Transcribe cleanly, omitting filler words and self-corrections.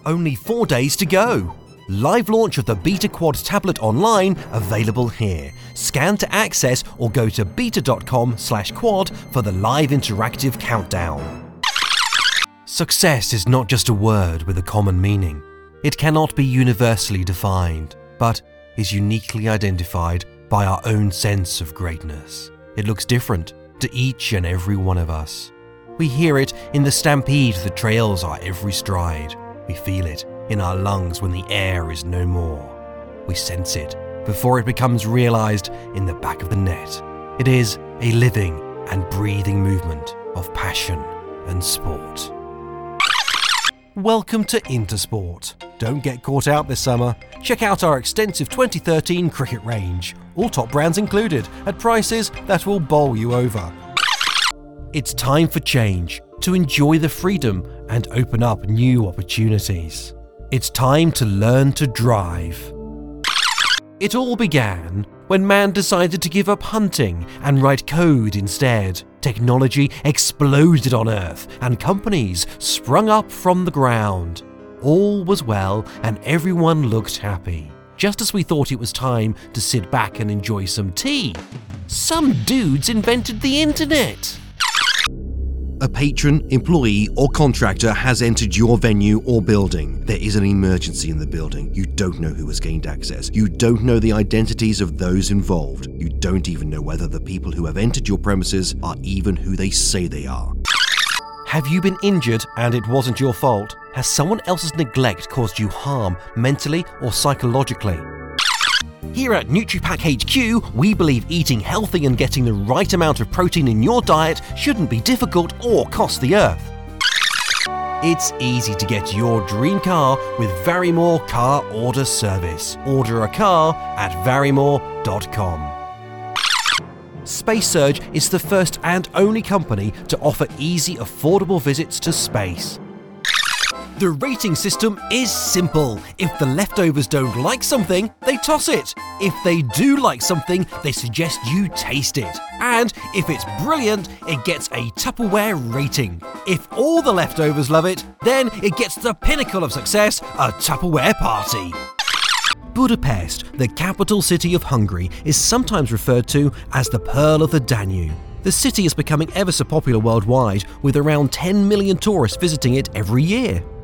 Only 4 days to go. Live launch of the BetaQuad tablet online available here. Scan to access or go to beta.com/quad for the live interactive countdown. Success is not just a word with a common meaning. It cannot be universally defined, but is uniquely identified by our own sense of greatness. It looks different to each and every one of us. We hear it in the stampede that trails our every stride. We feel it in our lungs when the air is no more. We sense it before it becomes realized in the back of the net. It is a living and breathing movement of passion and sport. Welcome to Intersport. Don't get caught out this summer. Check out our extensive 2013 cricket range, all top brands included, at prices that will bowl you over. It's time for change, to enjoy the freedom and open up new opportunities. It's time to learn to drive. It all began when man decided to give up hunting and write code instead. Technology exploded on Earth and companies sprung up from the ground. All was well and everyone looked happy. Just as we thought it was time to sit back and enjoy some tea, some dudes invented the internet. A patron, employee or contractor has entered your venue or building. There is an emergency in the building. You don't know who has gained access. You don't know the identities of those involved. You don't even know whether the people who have entered your premises are even who they say they are. Have you been injured and it wasn't your fault? Has someone else's neglect caused you harm mentally or psychologically? Here at NutriPack HQ, we believe eating healthy and getting the right amount of protein in your diet shouldn't be difficult or cost the earth. It's easy to get your dream car with Varymore Car Order Service. Order a car at varymore.com. Space Surge is the first and only company to offer easy, affordable visits to space. The rating system is simple. If the leftovers don't like something, they toss it. If they do like something, they suggest you taste it. And if it's brilliant, it gets a Tupperware rating. If all the leftovers love it, then it gets the pinnacle of success, a Tupperware party. Budapest, the capital city of Hungary, is sometimes referred to as the Pearl of the Danube. The city is becoming ever so popular worldwide, with around 10 million tourists visiting it every year.